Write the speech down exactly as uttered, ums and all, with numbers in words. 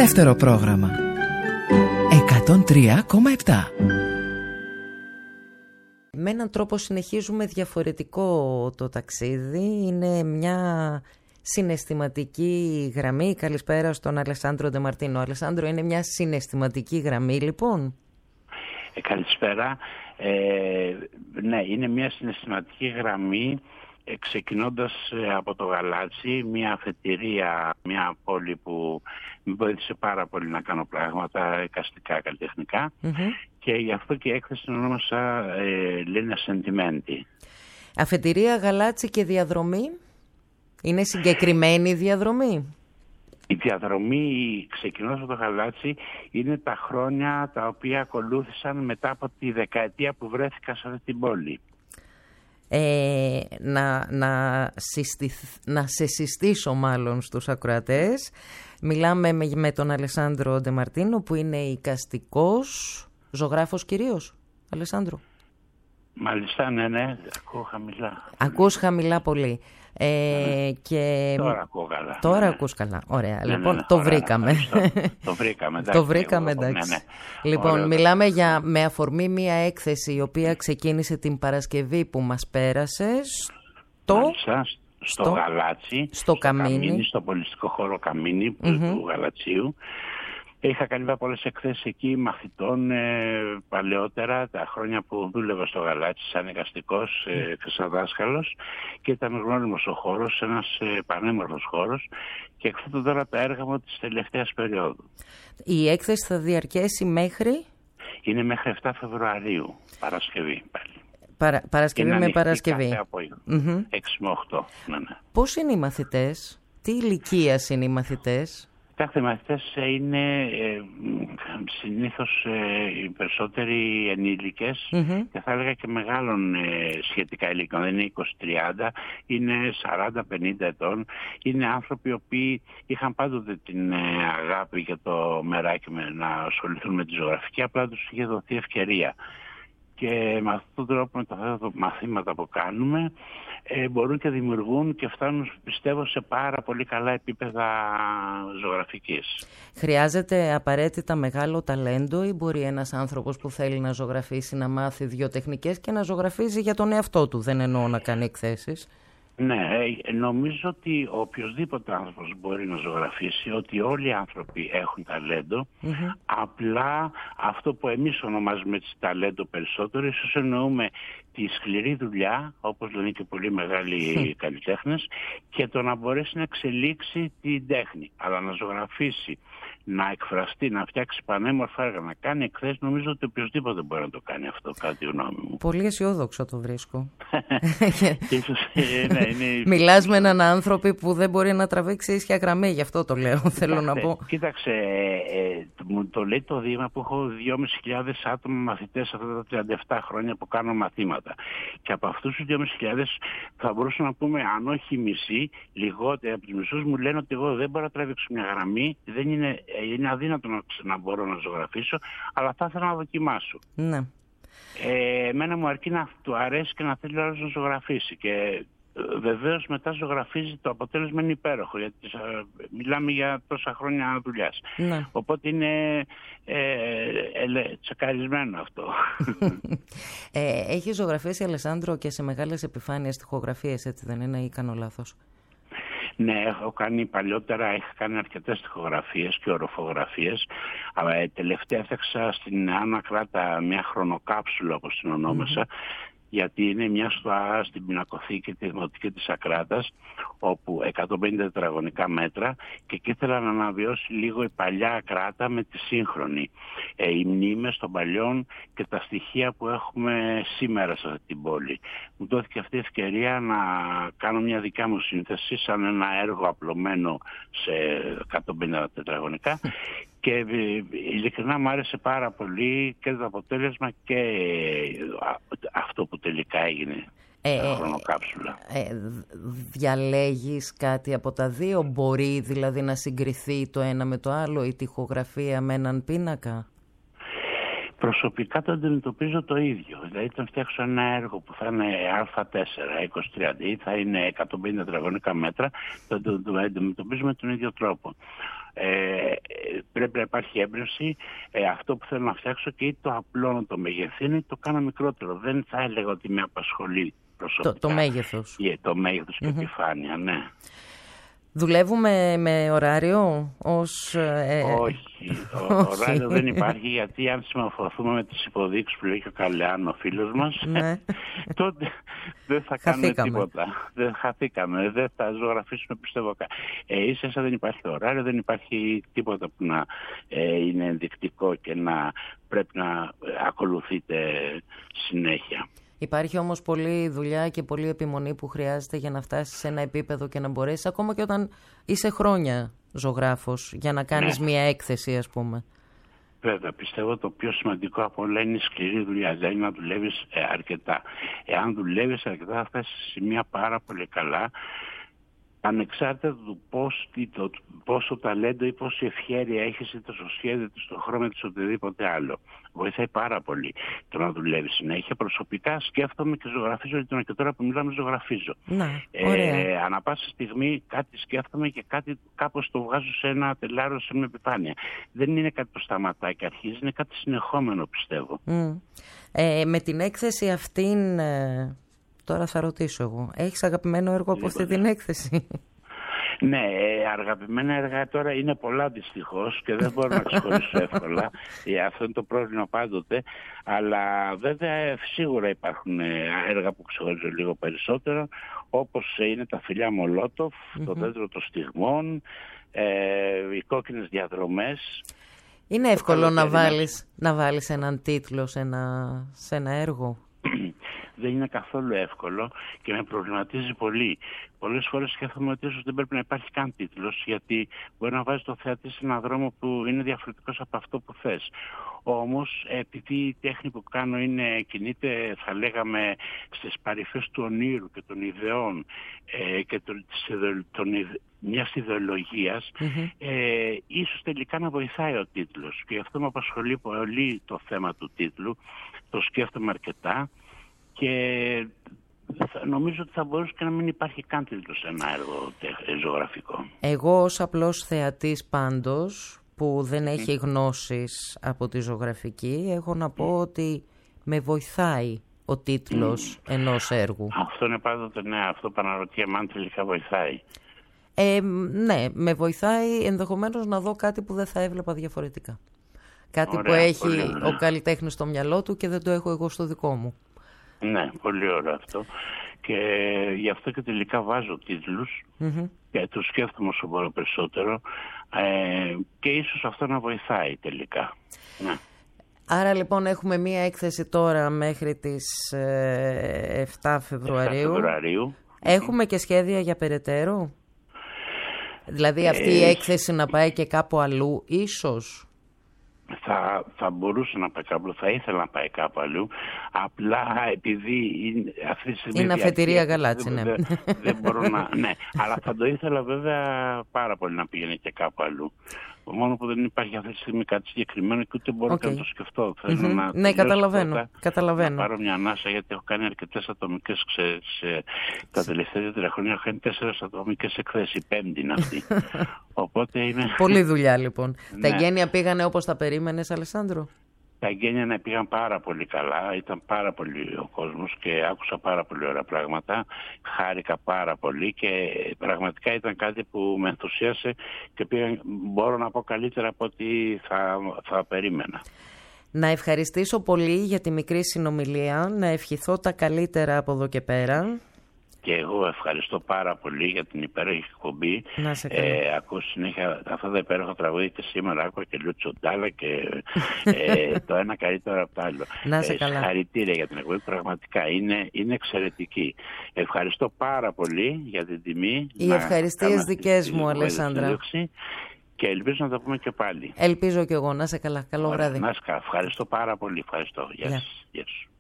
Δεύτερο πρόγραμμα εκατόν τρία κόμμα επτά. Με έναν τρόπο συνεχίζουμε διαφορετικό το ταξίδι. Είναι μια συναισθηματική γραμμή. Καλησπέρα στον Αλεσάνδρο Ντεμαρτίνο. Αλεσάνδρο, είναι μια συναισθηματική γραμμή λοιπόν. Ε, καλησπέρα. Ε, ναι, είναι μια συναισθηματική γραμμή ε, ξεκινώντας ε, από το Γαλάτσι, μια αφετηρία, μια πόλη που με βοήθησε πάρα πολύ να κάνω πράγματα εικαστικά, καλλιτεχνικά mm-hmm. και γι' αυτό και η έκθεση την ονόμασα ε, Λίνα Σεντιμέντι. Αφετηρία, Γαλάτσι και διαδρομή. Είναι συγκεκριμένη η διαδρομή? Η διαδρομή, ξεκινώντας από το Γαλάτσι, είναι τα χρόνια τα οποία ακολούθησαν μετά από τη δεκαετία που βρέθηκα σε αυτή την πόλη. Ε, να, να, συστηθ, να σε συστήσω μάλλον στους ακροατές. Μιλάμε με, με τον Αλεσάνδρο Ντεμαρτίνο, που είναι εικαστικός ζωγράφος κυρίως. Αλεσάνδρο. Μάλιστα, ναι, ναι, ακούω χαμηλά. Ακούς χαμηλά πολύ. Ε, ναι. και... Τώρα ακούω καλά. Τώρα ναι. ακούς καλά. Ωραία. Ναι, λοιπόν, ναι, ναι, το ωραία, βρήκαμε. το βρήκαμε, εντάξει. το βρήκαμε, εντάξει. Ναι, ναι. Λοιπόν, ωραία, μιλάμε για, με αφορμή μια έκθεση η οποία ξεκίνησε την Παρασκευή που μας πέρασε στο, Μάλιστα, στο, στο Γαλάτσι, στο, στο Καμίνι. Καμίνι, στο πολιτιστικό χώρο Καμίνι mm-hmm. του Γαλατσίου. Είχα κάνει πολλές εκθέσεις εκεί μαθητών ε, παλαιότερα, τα χρόνια που δούλευα στο Γαλάτσι σαν εικαστικός ε, και σαν δάσκαλος, και ήταν γνώριμος ο χώρος, ένας ε, πανέμορφος χώρος, και εκθέτω τώρα τα έργα μου της τελευταίας περίοδου. Η έκθεση θα διαρκέσει μέχρι? Είναι μέχρι εφτά Φεβρουαρίου, Παρασκευή πάλι. Παρα, Παρασκευή είναι με Παρασκευή. Κάθε απόγευμα, mm-hmm. έξι με οκτώ. Ναι, ναι. Πώς είναι οι μαθητές, τι ηλικίας είναι οι μαθητές? Κάθε μαθητές είναι ε, συνήθως ε, οι περισσότεροι ενήλικες mm-hmm. και θα έλεγα και μεγάλων ε, σχετικά ηλικιών. Δεν είναι είκοσι τριάντα, είναι σαράντα πενήντα ετών. Είναι άνθρωποι οι οποίοι είχαν πάντοτε την ε, αγάπη για το μεράκι με, να ασχοληθούν με τη ζωγραφική, απλά τους είχε δοθεί ευκαιρία. Και με αυτόν τον τρόπο, με τα μαθήματα που κάνουμε, ε, μπορούν και δημιουργούν και φτάνουν, πιστεύω, σε πάρα πολύ καλά επίπεδα ζωγραφικής. Χρειάζεται απαραίτητα μεγάλο ταλέντο ή μπορεί ένας άνθρωπος που θέλει να ζωγραφίσει να μάθει δύο τεχνικές και να ζωγραφίζει για τον εαυτό του? Δεν εννοώ να κάνει εκθέσεις. Ναι, νομίζω ότι οποιοσδήποτε άνθρωπος μπορεί να ζωγραφίσει, ότι όλοι οι άνθρωποι έχουν ταλέντο, mm-hmm. απλά αυτό που εμείς ονομάζουμε ταλέντο περισσότερο, ίσως εννοούμε τη σκληρή δουλειά, όπως λένε και πολύ μεγάλοι mm. καλλιτέχνες, και το να μπορέσει να εξελίξει την τέχνη, αλλά να ζωγραφίσει, να εκφραστεί, να φτιάξει πανέμορφα έργα, να κάνει εκθέσεις, νομίζω ότι οποιοσδήποτε μπορεί να το κάνει αυτό, κατά τη γνώμη μου. Πολύ αισιόδοξο το βρίσκω. Ίσως, ναι, είναι... Μιλάς με έναν άνθρωπο που δεν μπορεί να τραβήξει ίσια γραμμή, γι' αυτό το λέω, θέλω να πω. Κοίταξε, ε, μου το λέει το Δήμα που έχω δυόμισι χιλιάδες άτομα μαθητές αυτά τα τριάντα επτά χρόνια που κάνω μαθήματα. Και από αυτούς τους δυόμισι χιλιάδες θα μπορούσαμε να πούμε, αν όχι μισή, λιγότεροι από τους μισούς μου λένε ότι εγώ δεν μπορώ να τραβήξω μια γραμμή, δεν είναι, είναι αδύνατο να, να μπορώ να ζωγραφίσω, αλλά θα ήθελα να δοκιμάσω. Ναι. Ε, εμένα μου αρκεί να του αρέσει και να θέλει ο άλλος να ζωγραφίσει. Και βεβαίως μετά ζωγραφίζει, το αποτέλεσμα είναι υπέροχο, γιατί μιλάμε για τόσα χρόνια δουλειάς. Ναι. Οπότε είναι ε, ε, τσεκαρισμένο αυτό. ε, έχει ζωγραφίσει, Αλεσάνδρο, και σε μεγάλες επιφάνειες τοιχογραφίες, έτσι δεν είναι, ή κάνω λάθος? Ναι, έχω κάνει παλιότερα, έχω κάνει αρκετές τοιχογραφίες και οροφογραφίες, αλλά ε, τελευταία έφτιαξα στην Άννα Κράτα μια χρονοκάψουλα, όπως την ονόμασα, mm-hmm. γιατί είναι μια στοά στην πινακοθήκη τη Δημοτική της Ακράτας, όπου εκατόν πενήντα τετραγωνικά μέτρα, και εκεί ήθελα να αναβιώσει λίγο η παλιά Ακράτα με τη σύγχρονη. Ε, οι μνήμες των παλιών και τα στοιχεία που έχουμε σήμερα σε αυτή την πόλη. Μου δόθηκε αυτή η ευκαιρία να κάνω μια δικιά μου σύνθεση, σαν ένα έργο απλωμένο σε εκατόν πενήντα τετραγωνικά, και ειλικρινά μου άρεσε πάρα πολύ και το αποτέλεσμα και αυτό που τελικά έγινε. Ε, χρονοκάψουλα. Ε, διαλέγεις κάτι από τα δύο? Μπορεί δηλαδή να συγκριθεί το ένα με το άλλο, η τοιχογραφία με έναν πίνακα? Προσωπικά το αντιμετωπίζω το ίδιο. Δηλαδή, όταν φτιάξω ένα έργο που θα είναι Α τέσσερα, είκοσι τριάντα ή θα είναι εκατόν πενήντα τετραγωνικά μέτρα, το αντιμετωπίζω με τον ίδιο τρόπο. Ε, πρέπει να υπάρχει έμπνευση. Ε, αυτό που θέλω να φτιάξω και ή το απλό να το μεγεθύνει, το κάνω μικρότερο. Δεν θα έλεγα ότι με απασχολεί προσωπικά. Το, το μέγεθος. Yeah, το μέγεθος και mm-hmm. επιφάνεια, ναι. Δουλεύουμε με ωράριο ως... Ε, όχι, ο, ωράριο δεν υπάρχει, γιατί αν συμμορφωθούμε με τις υποδείξεις που λέει και ο Καλεάν, ο φίλος μας, ναι. τότε δεν θα κάνουμε χαθήκαμε. τίποτα. Δεν χαθήκαμε, δεν θα ζωγραφίσουμε, πιστεύω. Ε, ίσα δεν υπάρχει ωράριο, δεν υπάρχει τίποτα που να ε, είναι ενδεικτικό και να πρέπει να ακολουθείτε συνέχεια. Υπάρχει όμως πολλή δουλειά και πολλή επιμονή που χρειάζεται για να φτάσεις σε ένα επίπεδο και να μπορέσεις, ακόμα και όταν είσαι χρόνια ζωγράφος, για να κάνεις ναι. μια έκθεση, ας πούμε. Βέβαια, πιστεύω το πιο σημαντικό από όλα είναι η σκληρή δουλειά, δηλαδή να δουλεύεις ε, αρκετά. Εάν δουλεύεις αρκετά θα φτάσεις σε σημεία πάρα πολύ καλά, ανεξάρτητα του πώς, το, πόσο ταλέντο ή πόση ευχέρεια έχεις, είτε στο σχέδιο, είτε στο χρώμα, είτε οτιδήποτε άλλο. Βοηθάει πάρα πολύ το να δουλεύει συνέχεια. Προσωπικά σκέφτομαι και ζωγραφίζω, γιατί και τώρα που μιλάμε ζωγραφίζω. Να, ωραία. Ε, ανά πάσα στιγμή κάτι σκέφτομαι και κάτι κάπως το βγάζω σε ένα τελάριο, σε μια επιφάνεια. Δεν είναι κάτι που σταματάει και αρχίζει, είναι κάτι συνεχόμενο, πιστεύω. Mm. Ε, με την έκθεση αυτήν... Ε... Τώρα θα ρωτήσω εγώ. Έχεις αγαπημένο έργο από αυτή την έκθεση? Ναι, αγαπημένα έργα τώρα είναι πολλά δυστυχώς και δεν μπορώ να ξεχωρίσω εύκολα. Αυτό είναι το πρόβλημα πάντοτε. Αλλά βέβαια σίγουρα υπάρχουν έργα που ξεχωρίζω λίγο περισσότερο, όπως είναι τα φιλιά Μολότοφ, mm-hmm. το δέντρο των στιγμών, ε, οι κόκκινες διαδρομές. Είναι εύκολο να βάλεις, να βάλεις έναν τίτλο σε ένα, σε ένα έργο? Δεν είναι καθόλου εύκολο και με προβληματίζει πολύ. Πολλές φορές σκέφτομαι ότι ίσως δεν πρέπει να υπάρχει καν τίτλος, γιατί μπορεί να βάζει το θεατή σε έναν δρόμο που είναι διαφορετικός από αυτό που θες. Όμως, επειδή η τέχνη που κάνω είναι, κινείται, θα λέγαμε, στις παρυφές του ονείρου και των ιδεών ε, και των, των, μιας ιδεολογίας, mm-hmm. ε, ίσως τελικά να βοηθάει ο τίτλος. Και αυτό με απασχολεί πολύ το θέμα του τίτλου. Το σκέφτομαι αρκετά. Και νομίζω ότι θα μπορούσε και να μην υπάρχει καν τίτλος σε ένα έργο ζωγραφικό. Εγώ ως απλός θεατής πάντως, που δεν έχει γνώσεις από τη ζωγραφική, έχω να πω ότι με βοηθάει ο τίτλος mm. ενός έργου. Αυτό είναι πάντοτε, ναι, αυτό παναρωτιέμαι αν τελικά βοηθάει. Ε, ναι, με βοηθάει ενδεχομένως να δω κάτι που δεν θα έβλεπα διαφορετικά. Κάτι ωραία, που έχει ωραία. ο καλλιτέχνης στο μυαλό του και δεν το έχω εγώ στο δικό μου. Ναι, πολύ ωραίο αυτό. Και γι' αυτό και τελικά βάζω τίτλους mm-hmm. και τους σκέφτομαι όσο μπορώ περισσότερο ε, και ίσως αυτό να βοηθάει τελικά. Ναι. Άρα λοιπόν έχουμε μία έκθεση τώρα μέχρι τις ε, εφτά Φεβρουαρίου. εφτά Φεβρουαρίου. Έχουμε και σχέδια για περαιτέρω? Δηλαδή αυτή ε, η έκθεση να πάει και κάπου αλλού ίσως? Θα, θα μπορούσε να πάει κάπου, θα ήθελα να πάει κάπου αλλού. Απλά επειδή είναι, αυτή τη στιγμή είναι αφετηρία Γαλάτσι, ναι. Δεν, δεν μπορώ να. Ναι, αλλά θα το ήθελα βέβαια πάρα πολύ να πήγαινε και κάπου αλλού. Μόνο που δεν υπάρχει αυτή τη στιγμή κάτι συγκεκριμένο και ούτε μπορώ okay. και να το σκεφτώ. Mm-hmm. Να ναι, καταλαβαίνω. Πρώτα, καταλαβαίνω. Να πάρω μια ανάσα, γιατί έχω κάνει αρκετές ατομικές ξέρεις, τα τελευταία τρία χρόνια. Έχω κάνει τέσσερις ατομικές εκθέσεις. Η πέμπτη είναι αυτή. Οπότε είναι... Πολλή δουλειά λοιπόν. Ναι. Τα εγγένεια πήγανε όπως τα περίμενες, Αλεσάνδρο? Τα εγγένεια ναι, πήγαν πάρα πολύ καλά, ήταν πάρα πολύ ο κόσμος και άκουσα πάρα πολύ ωραία πράγματα, χάρηκα πάρα πολύ και πραγματικά ήταν κάτι που με ενθουσίασε και πήγαν, μπορώ να πω, καλύτερα από ό,τι θα, θα περίμενα. Να ευχαριστήσω πολύ για τη μικρή συνομιλία, να ευχηθώ τα καλύτερα από εδώ και πέρα. Και εγώ ευχαριστώ πάρα πολύ για την υπέροχη εκπομπή. Να σε καλά. Ε, ακούω συνέχεια αυτά τα υπέροχα τραγούδια και σήμερα άκουγα και Λούτσο Ντάλα και ε, το ένα καλύτερο από το άλλο. Να σε καλά. Συγχαρητήρια για την εκπομπή, πραγματικά είναι, είναι εξαιρετική. Ευχαριστώ πάρα πολύ για την τιμή. Οι ευχαριστίες δικές μου, Αλεσάνδρα. Και ελπίζω να τα πούμε και πάλι. Ελπίζω κι εγώ. Να σε καλά. Καλό βράδυ. Να σε καλά. Ευχαριστώ πάρα πολύ. Ευχαριστώ. Γεια σας.